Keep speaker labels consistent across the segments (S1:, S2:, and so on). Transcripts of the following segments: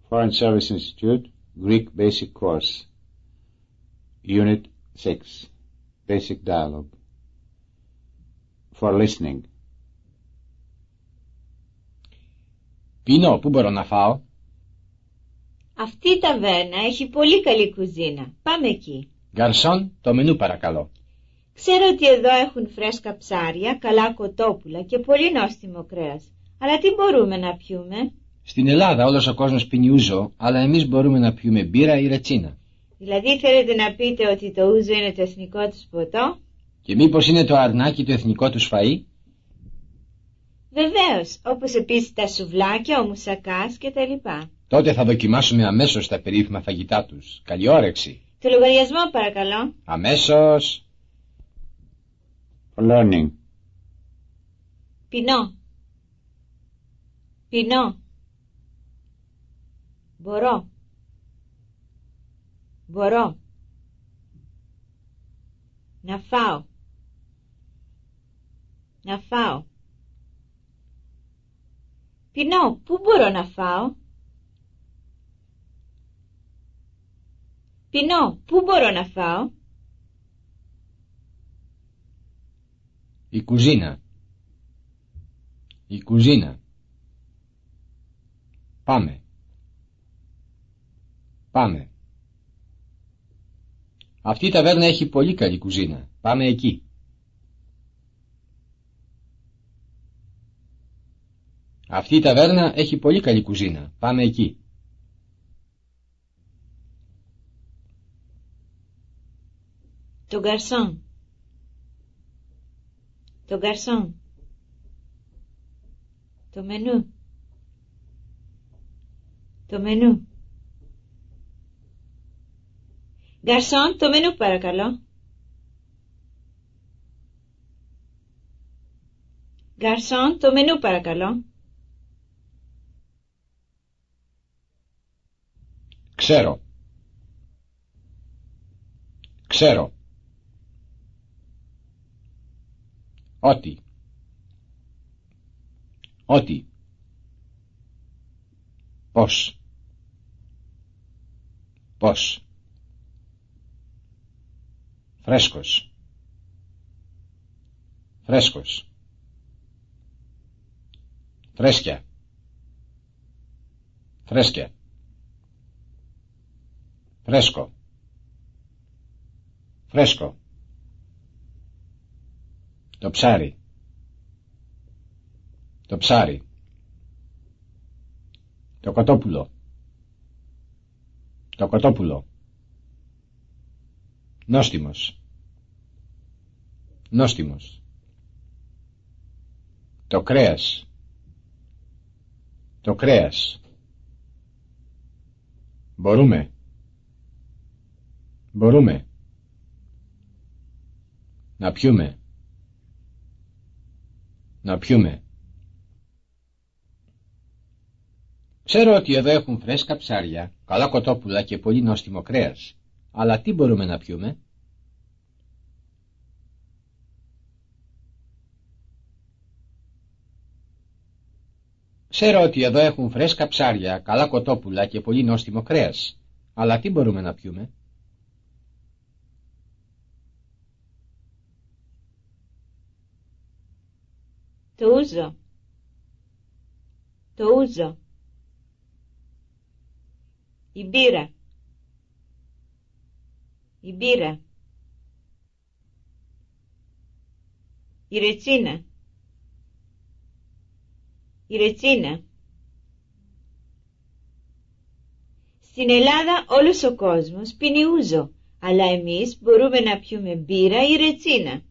S1: Foreign Service Institute, Greek Basic Course, Unit 6, Basic Dialogue. For listening.
S2: Πίνω, πού μπορώ να φάω?
S3: Αυτή η ταβέρνα έχει πολύ καλή κουζίνα. Πάμε εκεί.
S2: Γκαρσόν, το μενού παρακαλώ.
S3: Ξέρω ότι εδώ έχουν φρέσκα ψάρια, καλά κοτόπουλα και πολύ νόστιμο κρέας. Αλλά τι μπορούμε να πιούμε?
S2: Στην Ελλάδα όλος ο κόσμος πίνει ούζο, αλλά εμείς μπορούμε να πιούμε μπύρα ή ρετσίνα.
S3: Δηλαδή θέλετε να πείτε ότι το ούζο είναι το εθνικό τους ποτό?
S2: Και μήπως είναι το αρνάκι το εθνικό τους φαΐ?
S3: Βεβαίως, όπως επίσης τα σουβλάκια, ο μουσακάς κτλ.
S2: Τότε θα δοκιμάσουμε αμέσως τα περίφημα φαγητά τους. Καλή όρεξη.
S3: Το λογαριασμό παρακαλώ.
S2: Αμέσως.
S1: For learning.
S3: Πεινώ. Πεινώ. Μπορώ. Μπορώ. Να φάω. Να φάω. Πεινώ. Πού μπορώ να φάω? Πεινώ. Πού μπορώ να φάω?
S2: Η κουζίνα. Η κουζίνα. Πάμε. Πάμε. Αυτή η ταβέρνα έχει πολύ καλή κουζίνα. Πάμε εκεί. Αυτή η ταβέρνα έχει πολύ καλή κουζίνα. Πάμε εκεί.
S3: Το γκαρσόν. Το γκαρσόν. Το μενού. Το μενού. Γκαρσόν, το μενού παρακαλώ. Γκαρσόν, το μενού παρακαλώ.
S2: Ξέρω. Ξέρω. Ότι. Ότι. Πώς. Πώς. Φρέσκος. Φρέσκος. Φρέσκια. Φρέσκια. Φρέσκο. Φρέσκο. Το ψάρι. Το ψάρι. Το κοτόπουλο. Το κοτόπουλο. Νόστιμος. Νόστιμος. Το κρέας. Το κρέας. Μπορούμε. Μπορούμε. Να πιούμε. Να πιούμε. Ξέρω ότι εδώ έχουν φρέσκα ψάρια, καλά κοτόπουλα και πολύ νόστιμο κρέας. Αλλά τι μπορούμε να πιούμε? Ξέρω ότι εδώ έχουν φρέσκα ψάρια, καλά κοτόπουλα και πολύ νόστιμο κρέας. Αλλά τι μπορούμε να πιούμε?
S3: Το ούζο. Το ούζο. Η μπύρα. Η μπύρα. Η ρετσίνα. Η ρετσίνα. Στην Ελλάδα όλος ο κόσμος πίνει ούζο, αλλά εμείς μπορούμε να πιούμε μπύρα ή ρετσίνα.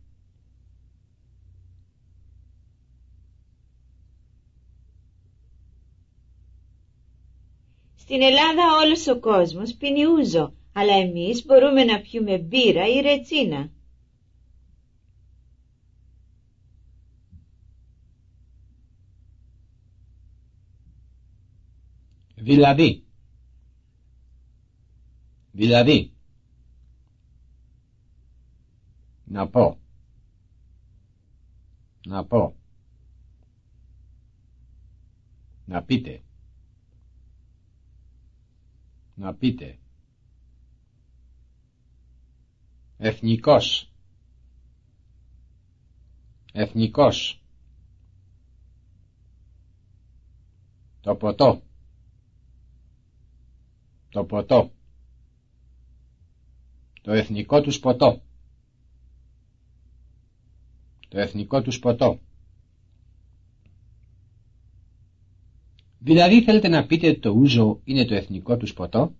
S3: Στην Ελλάδα όλος ο κόσμος πίνει ούζο, αλλά εμείς μπορούμε να πιούμε μπύρα ή ρετσίνα.
S2: Δηλαδή. Δηλαδή. Να πω. Να πω. Να πείτε. Να πείτε. Εθνικός. Εθνικός. Το ποτό. Το ποτό. Το εθνικό τους ποτό. Το εθνικό τους ποτό. Δηλαδή θέλετε να πείτε ότι το ούζο είναι το εθνικό τους ποτό?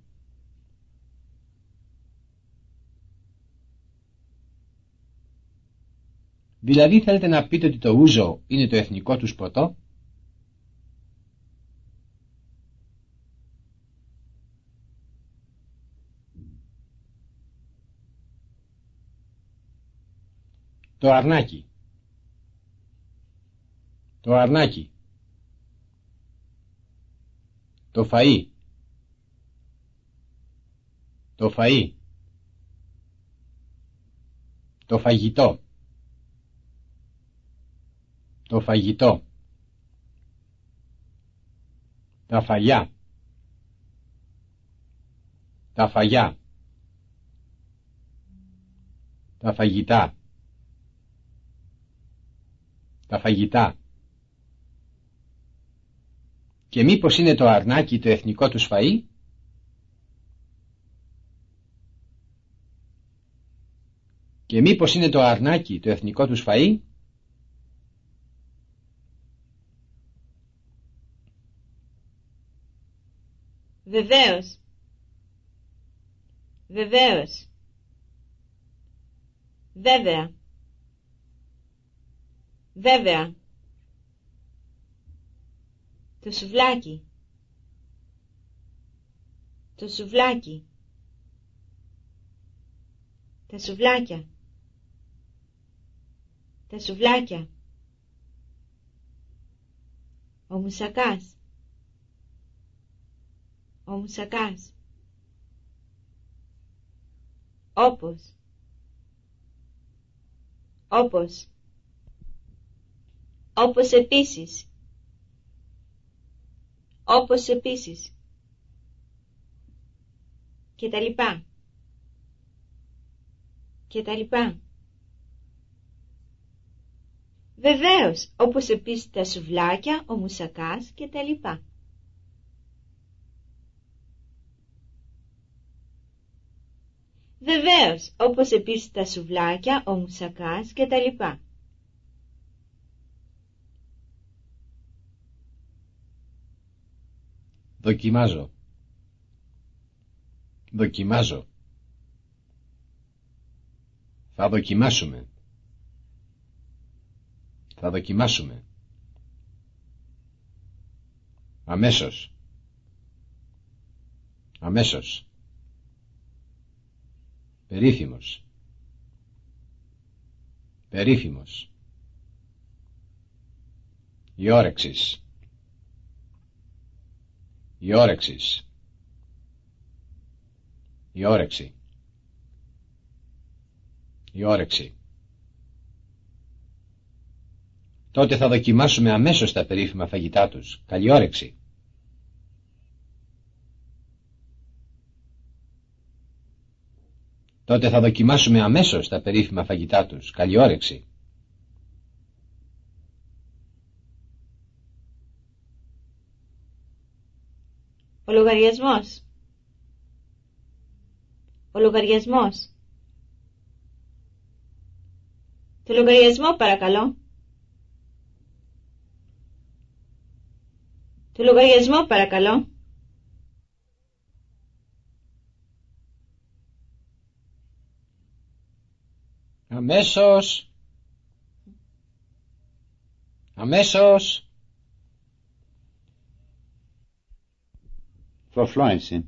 S2: Δηλαδή θέλετε να πείτε ότι το ούζο είναι το εθνικό τους ποτό? Το αρνάκι. Το αρνάκι. Το φαΐ. Το φαΐ. Το φαγητό. Το φαγητό. Τα φαγιά. Τα φαγιά. Τα φαγητά. Τα φαγητά. Και μήπως είναι το αρνάκι το εθνικό τους φαΐ? Και μήπως είναι το αρνάκι το εθνικό τους φαΐ?
S3: Βεβαίως. Βεβαίως. Βέβαια. Βέβαια. Το σουβλάκι. Το σουβλάκι. Τα σουβλάκια. Τα σουβλάκια. Ο μουσακάς. Ο μουσακάς. Όπως. Όπως. Όπως επίσης. Όπως επίσης. Και τα λοιπά. Και τα λοιπά. Βεβαίως, όπως επίσης τα σουβλάκια, ο μουσακάς και τα λοιπά. Βεβαίως, όπως επίσης τα σουβλάκια, ο μουσακάς και τα λοιπά.
S2: Δοκιμάζω. Δοκιμάζω. Θα δοκιμάσουμε. Θα δοκιμάσουμε. Αμέσως. Αμέσως. Περίφημος. Περίφημος. Η όρεξης. Η όρεξης. Η όρεξη. Η όρεξη. Τότε θα δοκιμάσουμε αμέσως τα περίφημα φαγητά τους. Καλή όρεξη. Τότε θα δοκιμάσουμε αμέσως τα περίφημα φαγητά τους. Καλή όρεξη.
S3: Ο λογαριασμός. Ο λογαριασμός. Το λογαριασμό παρακαλώ. Το λογαριασμό παρακαλώ.
S2: Αμέσως. Αμέσως.
S1: Προφλόνηση.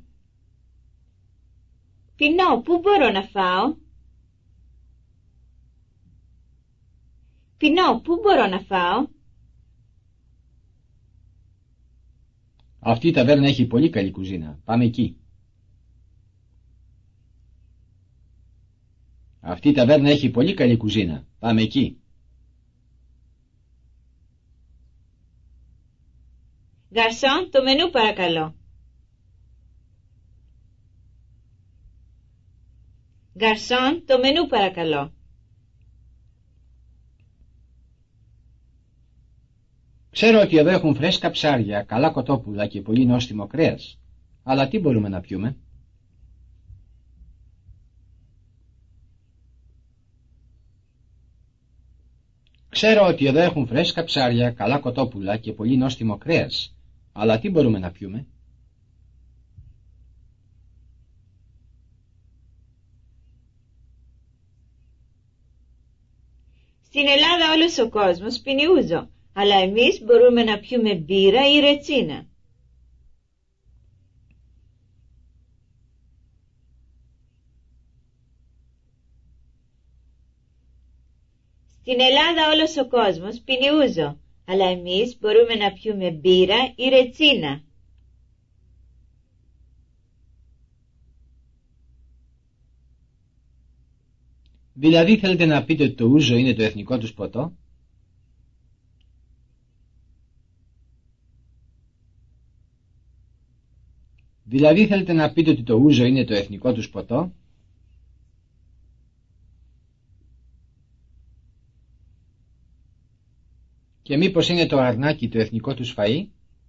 S3: Πεινώ, πού μπορώ να φάω? Πεινώ, πού μπορώ να φάω?
S2: Αυτή η ταβέρνα έχει πολύ καλή κουζίνα. Πάμε εκεί. Αυτή η ταβέρνα έχει πολύ καλή κουζίνα. Πάμε εκεί.
S3: Γκαρσόν, το μενού παρακαλώ. Γκαρσόν, το μενού παρακαλώ.
S2: Ξέρω ότι εδώ έχουν φρέσκα ψάρια, καλά κοτόπουλα και πολύ νόστιμο κρέας. Αλλά τι μπορούμε να πιούμε? Ξέρω ότι εδώ έχουν φρέσκα ψάρια, καλά κοτόπουλα και πολύ νόστιμο κρέας. Αλλά τι μπορούμε να πιούμε?
S3: Στην Ελλάδα όλος ο κόσμος πίνει ούζο, αλλά εμείς μπορούμε να πιούμε μπύρα ή ρετσίνα. Στην Ελλάδα όλος ο κόσμος πίνει ούζο, αλλά εμείς μπορούμε να πιούμε μπύρα ή ρετσίνα.
S2: Δηλαδή θέλετε να πείτε ότι το ούζο είναι το εθνικό τους ποτό? Δηλαδή θέλετε να πείτε ότι το ούζο είναι το εθνικό τους ποτό? Και μήπως είναι το αρνάκι το εθνικό τους φαΐ?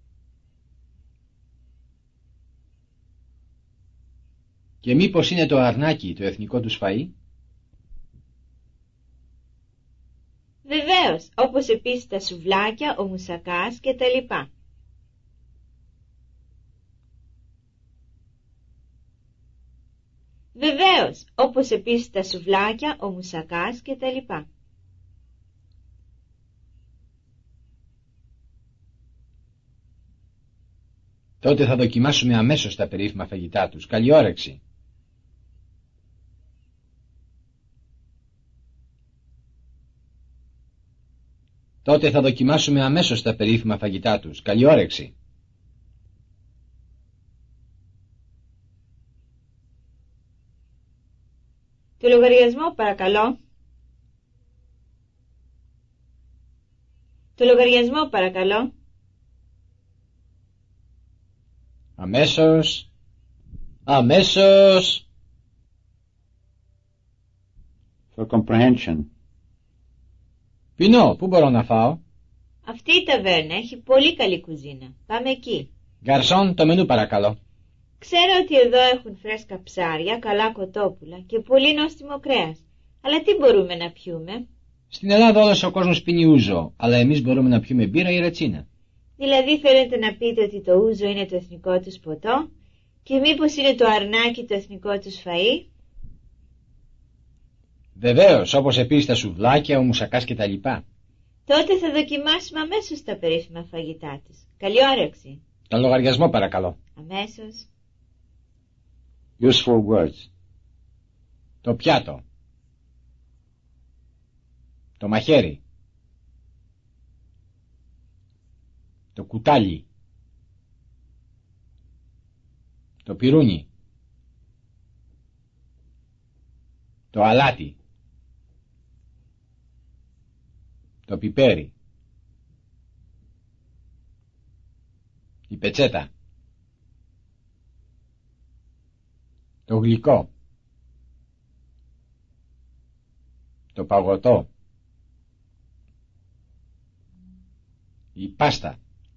S2: Και μήπως είναι το αρνάκι το εθνικό τους φαΐ?
S3: Βεβαίως, όπως επίσης τα σουβλάκια, ο μουσακάς και τα λοιπά. Βεβαίως, όπως επίσης τα σουβλάκια, ο μουσακάς και τα λοιπά.
S2: Τότε θα δοκιμάσουμε αμέσως τα περίφημα φαγητά τους. Καλή όρεξη. Τότε θα δοκιμάσουμε αμέσως τα περίφημα φαγητά τους. Καλή όρεξη.
S3: Το λογαριασμό παρακαλώ. Το λογαριασμό παρακαλώ.
S2: Αμέσως. Αμέσως.
S1: For comprehension.
S2: Πεινώ, πού μπορώ να φάω?
S3: Αυτή η ταβέρνα έχει πολύ καλή κουζίνα. Πάμε εκεί.
S2: Γκαρσόν, το μενού παρακαλώ.
S3: Ξέρω ότι εδώ έχουν φρέσκα ψάρια, καλά κοτόπουλα και πολύ νόστιμο κρέας. Αλλά τι μπορούμε να πιούμε?
S2: Στην Ελλάδα όλος ο κόσμος πίνει ούζο, αλλά εμείς μπορούμε να πιούμε μπύρα ή ρετσίνα.
S3: Δηλαδή θέλετε να πείτε ότι το ούζο είναι το εθνικό τους ποτό και μήπως είναι το αρνάκι το εθνικό τους φαΐ?
S2: Βεβαίως, όπως επίσης τα σουβλάκια, ο μουσακάς και τα λοιπά.
S3: Τότε θα δοκιμάσουμε αμέσως τα περίφημα φαγητά τους. Καλή όρεξη.
S2: Τον λογαριασμό παρακαλώ.
S3: Αμέσως.
S1: Useful words.
S2: Το πιάτο. Το μαχαίρι. Το κουτάλι. Το πυρούνι. Το αλάτι. Το πιπέρι. Η πετσέτα. Το γλυκό. Το παγωτό. Η πάστα.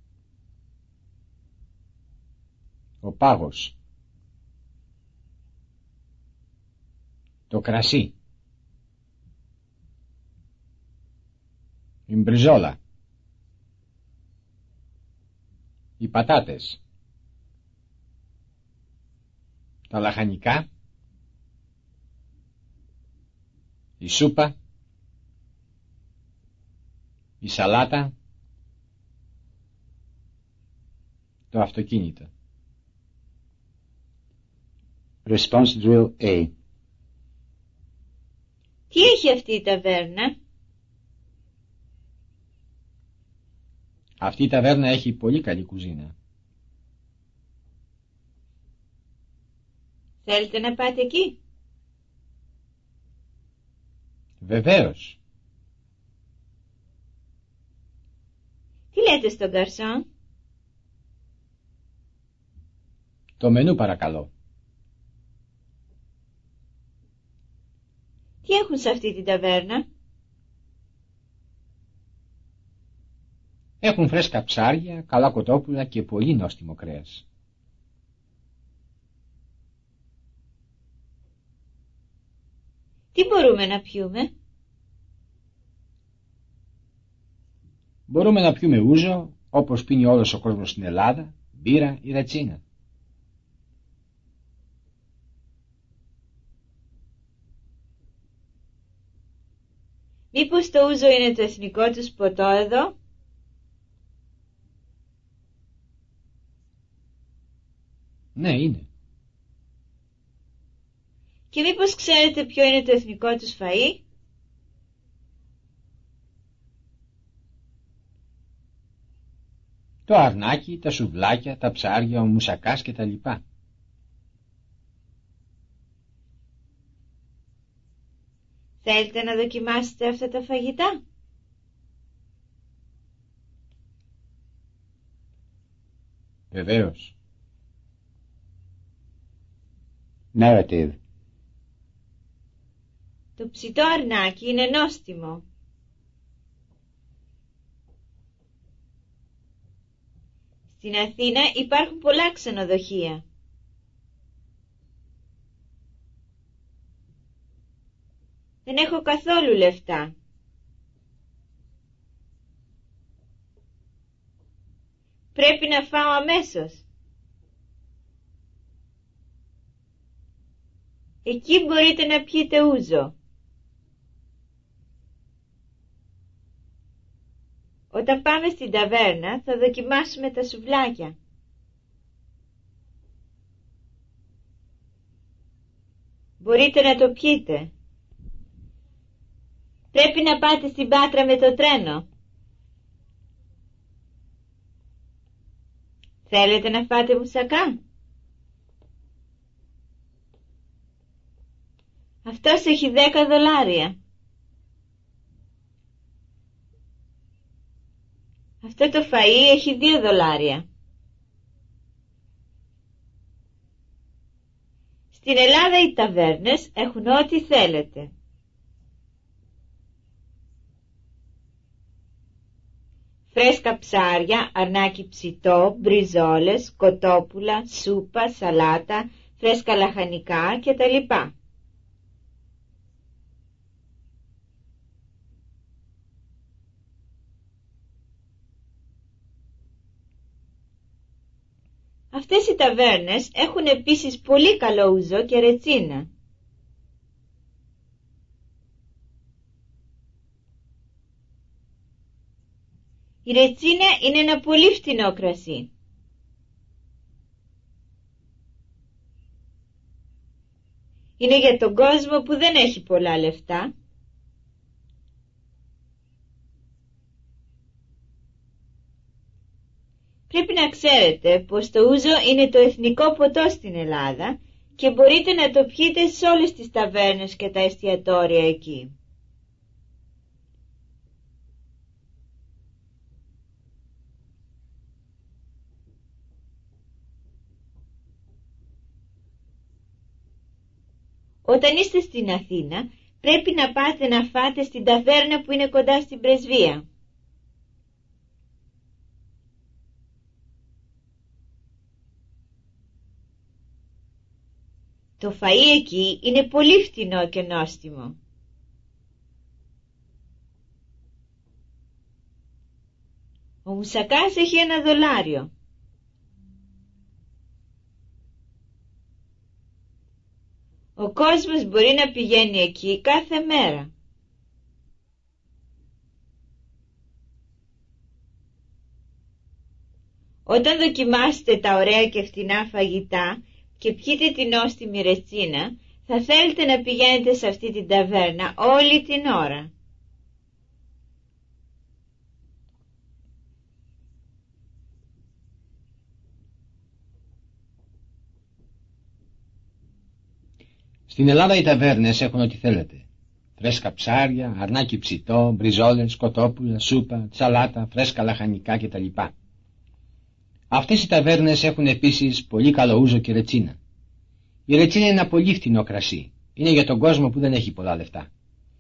S2: Ο πάγος. Το κρασί. Η μπριζόλα. Οι πατάτες. Τα λαχανικά. Η σούπα. Η σαλάτα. Το αυτοκίνητο.
S1: Response drill A.
S3: Τι έχει αυτή η ταβέρνα?
S2: Αυτή η ταβέρνα έχει πολύ καλή κουζίνα.
S3: Θέλετε να πάτε εκεί?
S2: Βεβαίως.
S3: Τι λέτε στον γκαρσόν?
S2: Το μενού παρακαλώ.
S3: έχουν σε αυτή την ταβέρνα?
S2: Έχουν φρέσκα ψάρια, καλά κοτόπουλα και πολύ νόστιμο κρέας.
S3: Τι μπορούμε να πιούμε?
S2: Μπορούμε να πιούμε ούζο, όπως πίνει όλος ο κόσμος στην Ελλάδα, μπύρα ή ρετσίνα.
S3: Μήπως το ούζο είναι το εθνικό τους ποτό εδώ?
S2: Ναι, είναι.
S3: Και μήπως ξέρετε ποιο είναι το εθνικό τους φαΐ?
S2: Το αρνάκι, τα σουβλάκια, τα ψάρια, ο μουσακάς και τα λοιπά.
S3: Θέλετε να δοκιμάσετε αυτά τα φαγητά?
S2: Βεβαίως.
S1: Narrative.
S3: Το ψητό αρνάκι είναι νόστιμο. Στην Αθήνα υπάρχουν πολλά ξενοδοχεία. Δεν έχω καθόλου λεφτά. Πρέπει να φάω αμέσως. Εκεί μπορείτε να πιείτε ούζο. Όταν πάμε στην ταβέρνα θα δοκιμάσουμε τα σουβλάκια. Μπορείτε να το πιείτε. Πρέπει να πάτε στην Πάτρα με το τρένο. Θέλετε να φάτε μουσακά? Αυτός έχει $10. Αυτό το φαΐ έχει $2. Στην Ελλάδα οι ταβέρνες έχουν ό,τι θέλετε. Φρέσκα ψάρια, αρνάκι ψητό, μπριζόλες, κοτόπουλα, σούπα, σαλάτα, φρέσκα λαχανικά κτλ. Αυτές οι ταβέρνες έχουν επίσης πολύ καλό ούζο και ρετσίνα. Η ρετσίνα είναι ένα πολύ φτηνό κρασί. Είναι για τον κόσμο που δεν έχει πολλά λεφτά. Πρέπει να ξέρετε πως το ούζο είναι το εθνικό ποτό στην Ελλάδα και μπορείτε να το πιείτε σε όλες τις ταβέρνες και τα εστιατόρια εκεί. Όταν είστε στην Αθήνα, πρέπει να πάτε να φάτε στην ταβέρνα που είναι κοντά στην πρεσβεία. Το φαΐ εκεί είναι πολύ φτηνό και νόστιμο. Ο μουσακάς έχει $1. Ο κόσμος μπορεί να πηγαίνει εκεί κάθε μέρα. Όταν δοκιμάσετε τα ωραία και φτηνά φαγητά και πιείτε την νόστιμη ρετσίνα, θα θέλετε να πηγαίνετε σε αυτή την ταβέρνα όλη την ώρα.
S2: Στην Ελλάδα οι ταβέρνες έχουν ό,τι θέλετε. Φρέσκα ψάρια, αρνάκι ψητό, μπριζόλες, κοτόπουλα, σούπα, σαλάτα, φρέσκα λαχανικά κτλ. Αυτές οι ταβέρνες έχουν επίσης πολύ καλό ούζο και ρετσίνα. Η ρετσίνα είναι ένα πολύ φτηνό κρασί. Είναι για τον κόσμο που δεν έχει πολλά λεφτά.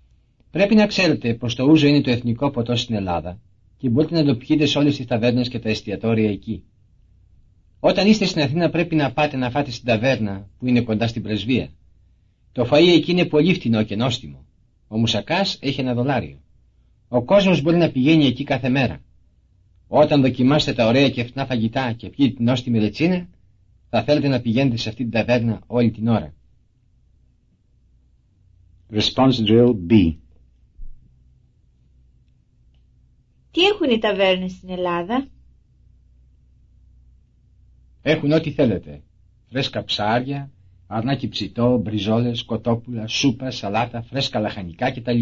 S2: Πρέπει να ξέρετε πως το ούζο είναι το εθνικό ποτό στην Ελλάδα και μπορείτε να το πιείτε σε όλες τις ταβέρνες και τα εστιατόρια εκεί. Όταν είστε στην Αθήνα πρέπει να πάτε να φάτε στην ταβέρνα που είναι κοντά στην πρεσβεία. Το φαΐ εκεί είναι πολύ φτηνό και νόστιμο. Ο μουσακάς έχει $1. Ο κόσμος μπορεί να πηγαίνει εκεί κάθε μέρα. Όταν δοκιμάσετε τα ωραία και φτηνά φαγητά και πιείτε την νόστιμη ρετσίνα, θα θέλετε να πηγαίνετε σε αυτή την ταβέρνα όλη την ώρα.
S1: Response drill B.
S3: Τι έχουν οι ταβέρνες στην Ελλάδα?
S2: Έχουν ό,τι θέλετε. Φρέσκα ψάρια, αρνάκι ψητό, μπριζόλες, κοτόπουλα, σούπα, σαλάτα, φρέσκα λαχανικά κτλ.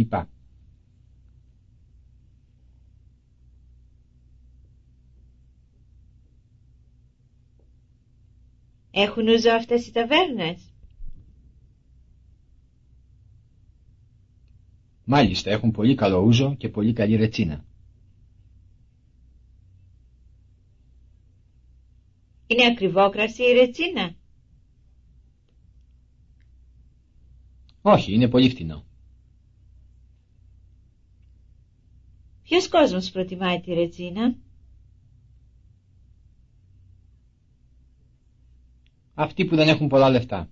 S3: Έχουν ούζο αυτές οι ταβέρνες?
S2: Μάλιστα, έχουν πολύ καλό ούζο και πολύ καλή ρετσίνα.
S3: Είναι ακριβό κρασί η ρετσίνα?
S2: Όχι, είναι πολύ φτηνό.
S3: Ποιος κόσμος προτιμάει τη ρετσίνα?
S2: Αυτοί που δεν έχουν πολλά λεφτά.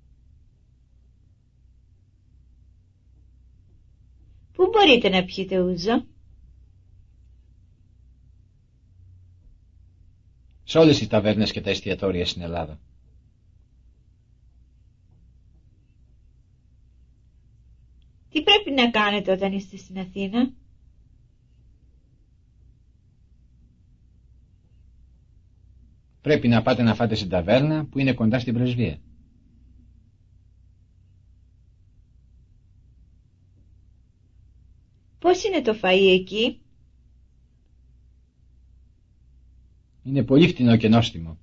S3: Πού μπορείτε να πιείτε ούζο?
S2: Σε όλες τις ταβέρνες και τα εστιατόρια στην Ελλάδα.
S3: Τι πρέπει να κάνετε όταν είστε στην Αθήνα?
S2: Πρέπει να πάτε να φάτε στην ταβέρνα που είναι κοντά στην πρεσβεία.
S3: Πώς είναι το φαΐ εκεί?
S2: Είναι πολύ φτηνό και νόστιμο.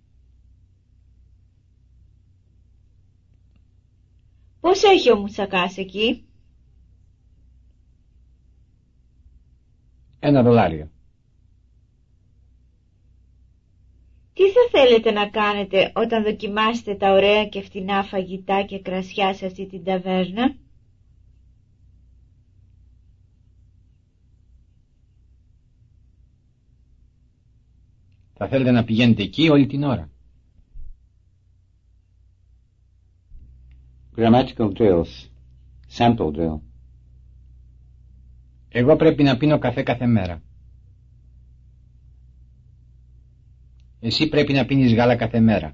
S3: Πώς έχει ο μουσακάς εκεί?
S2: $1.
S3: Τι θα θέλετε να κάνετε όταν δοκιμάσετε τα ωραία και φτηνά φαγητά και κρασιά σε αυτή την ταβέρνα?
S2: Θα θέλετε να πηγαίνετε εκεί όλη την ώρα.
S1: Grammatical drills. Sample drill.
S2: Εγώ πρέπει να πίνω καφέ κάθε μέρα. Εσύ πρέπει να πίνεις γάλα κάθε μέρα.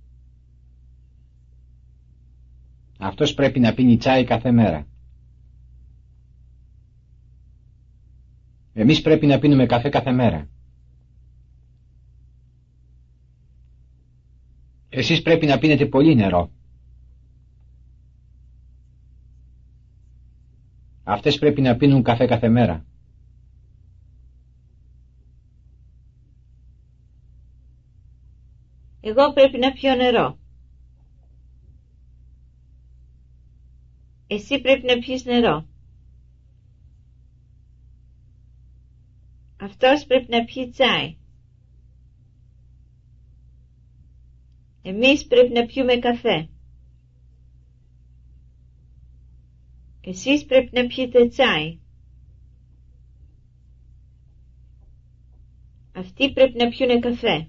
S2: Αυτός πρέπει να πίνει τσάι κάθε μέρα. Εμείς πρέπει να πίνουμε καφέ κάθε μέρα. Εσείς πρέπει να πίνετε πολύ νερό. Αυτές πρέπει να πίνουν καφέ κάθε μέρα.
S3: Εγώ πρέπει να πιω νερό. Εσύ πρέπει να πιεις νερό. Αυτός πρέπει να πιει τσάι. Εμείς πρέπει να πιούμε καφέ. Εσείς πρέπει να πιείτε τσάι. Αυτοί πρέπει να πιούνε καφέ.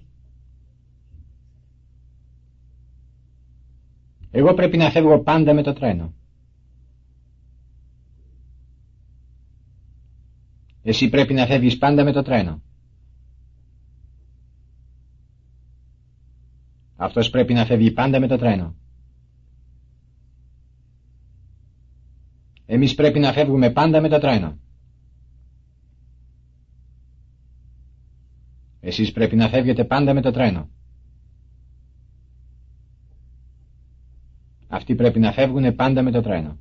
S2: Εγώ πρέπει να φεύγω πάντα με το τρένο. Εσύ πρέπει να φεύγεις πάντα με το τρένο. Αυτός πρέπει να φεύγει πάντα με το τρένο. Εμείς πρέπει να φεύγουμε πάντα με το τρένο. Εσείς πρέπει να φεύγετε πάντα με το τρένο. Αυτοί πρέπει να φεύγουν πάντα με το τρένο.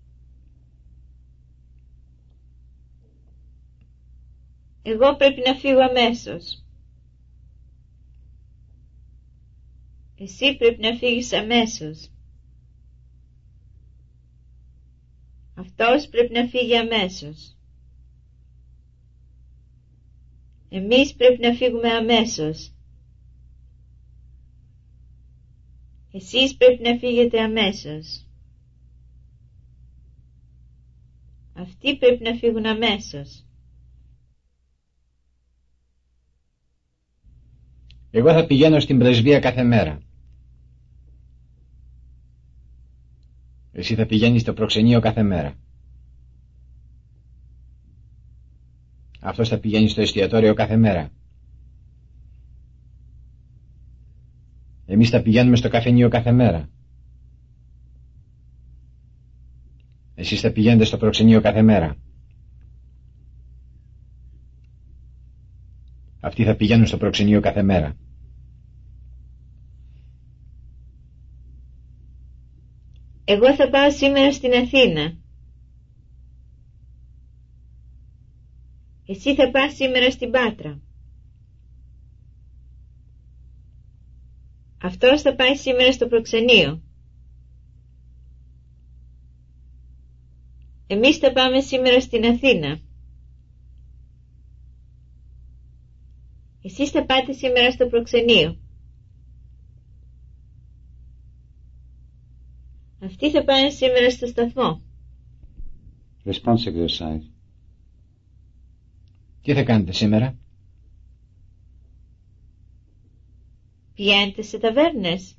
S3: Εγώ πρέπει να φύγω αμέσως. Εσύ πρέπει να φύγεις αμέσως. Αυτός πρέπει να φύγει αμέσως. Εμείς πρέπει να φύγουμε αμέσως. Εσείς πρέπει να φύγετε αμέσως. Αυτοί πρέπει να φύγουν αμέσως.
S2: Εγώ θα πηγαίνω στην πρεσβεία κάθε μέρα. Εσύ θα πηγαίνεις στο προξενείο κάθε μέρα. Αυτός θα πηγαίνει στο εστιατόριο κάθε μέρα. Εμείς θα πηγαίνουμε στο καφενείο κάθε μέρα. Εσείς θα πηγαίνετε στο προξενείο κάθε μέρα. Αυτοί θα πηγαίνουν στο προξενείο κάθε μέρα.
S3: Εγώ θα πάω σήμερα στην Αθήνα. Εσύ θα πας σήμερα στην Πάτρα. Αυτός θα πάει σήμερα στο προξενείο. Εμείς θα πάμε σήμερα στην Αθήνα. Εσείς θα πάτε σήμερα στο προξενείο. Αυτοί θα πάνε σήμερα στο σταθμό.
S1: Response exercise.
S2: Τι θα κάνετε σήμερα?
S3: Πηγαίνετε σε ταβέρνες.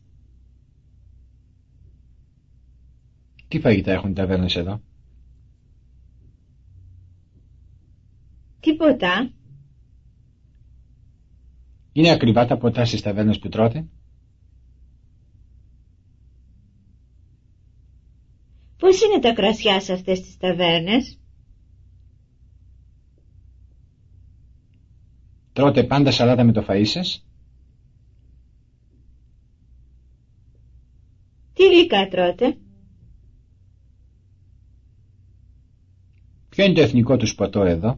S2: Τι φαγητά έχουν οι ταβέρνες εδώ?
S3: Τίποτα.
S2: Είναι ακριβά τα ποτά στις ταβέρνες που τρώτε?
S3: Πώς είναι τα κρασιά σε αυτές τις ταβέρνες?
S2: Τρώτε πάντα σαλάτα με το φαΐ σας?
S3: Τι υλικά τρώτε?
S2: Ποιο είναι το εθνικό τους ποτό εδώ?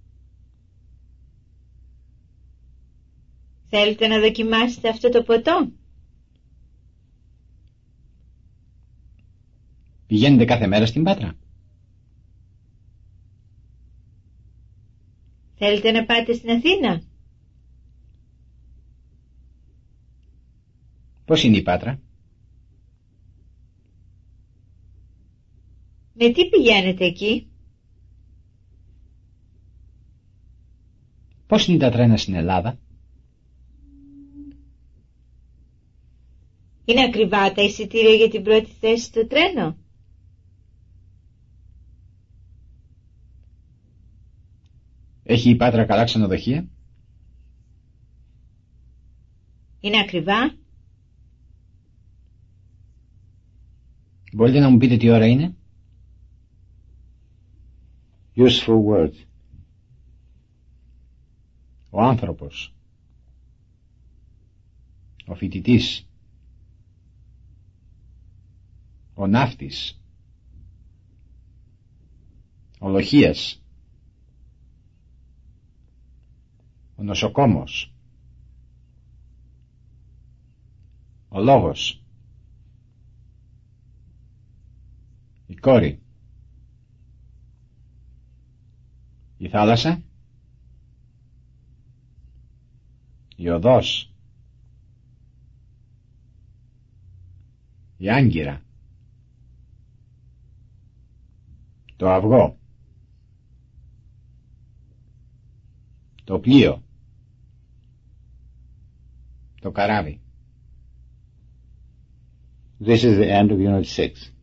S3: Θέλετε να δοκιμάσετε αυτό το ποτό?
S2: Πηγαίνετε κάθε μέρα στην Πάτρα?
S3: Θέλετε να πάτε στην Αθήνα?
S2: Πώς είναι η Πάτρα?
S3: Με τι πηγαίνετε εκεί?
S2: Πώς είναι τα τρένα στην Ελλάδα?
S3: Είναι ακριβά τα εισιτήρια για την πρώτη θέση στο τρένο?
S2: Έχει η Πάτρα καλά ξενοδοχεία?
S3: Είναι ακριβά?
S2: Μπορείτε να μου πείτε τι ώρα είναι?
S1: Useful word.
S2: Ο άνθρωπος. Ο φοιτητής. Ο ναύτης. Ο λοχείας. Ο νοσοκόμος. Ο λόγος. Η κόρη. Η θάλασσα. Η οδός. Η άγκυρα. Το αυγό. Το πλοίο. Το καράβι.
S1: This is the end of Unit 6.